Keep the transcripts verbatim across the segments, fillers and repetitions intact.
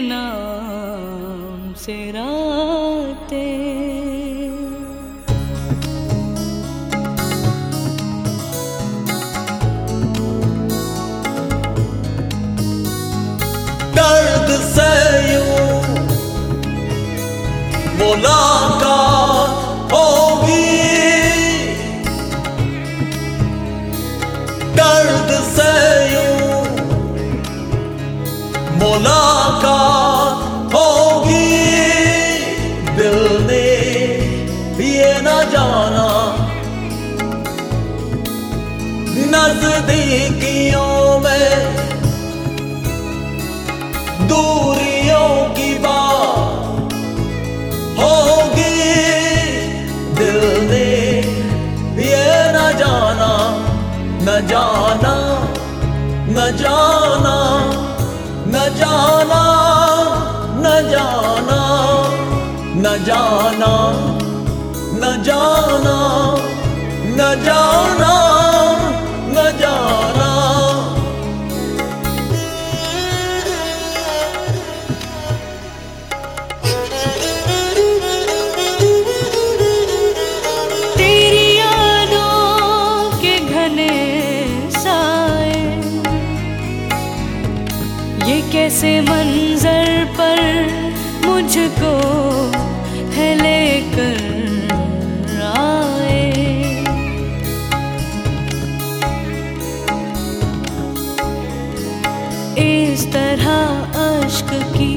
नाम से रातें। दर्द से यूं मुलाकात होगी, दर्द से यूं मुलाकात होगी। दिल ने ये न जाना नजदीकियों में दूरियों की बात होगी। दिल ने ये न जाना न जाना न जाना न जाना न जाना न जाना न जाना न जाना न जाना। तेरी यादों के घने साए ये कैसे मंजर पर मुझको है लेकर आए। इस तरह अश्क की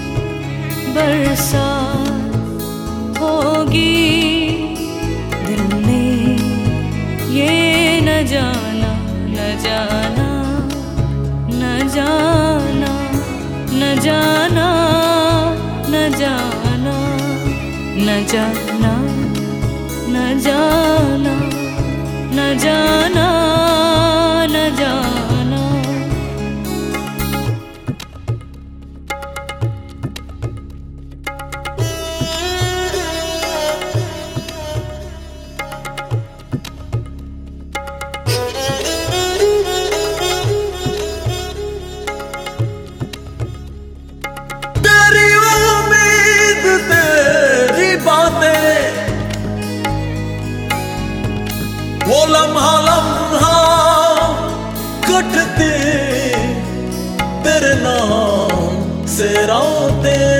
बरसात होगी। दिल ने ये न जाना न जाना न जाना न जाना न जाना न जाना न जाना न जाना न जाना। तेरी उम्मीद तेरी बातें वो लम्हा लम्हा कटती तेरे नाम से रातें।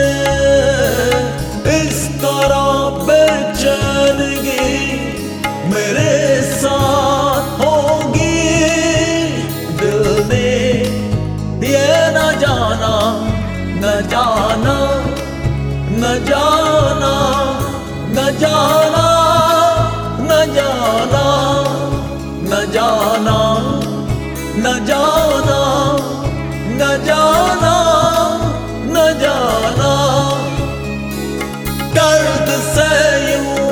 इस तरह बेचैनगी मेरे साथ होगी। दिल ने ये न जाना न जाना न जाना न जाना न जाना न जाना न जाना न जाना न जाना। दर्द से यूं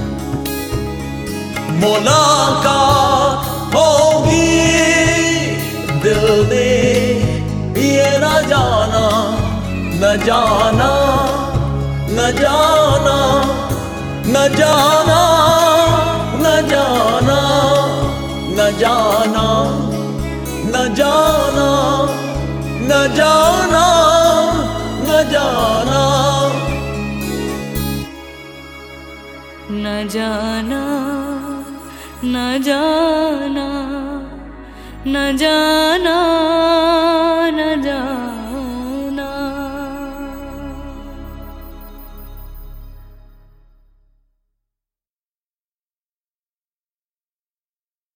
मुलाकात होगी। दिल ने ये न जाना न जाना न जाना न जाना न जाना न जाना न जाना न जाना न जाना न जाना न जाना न जाना।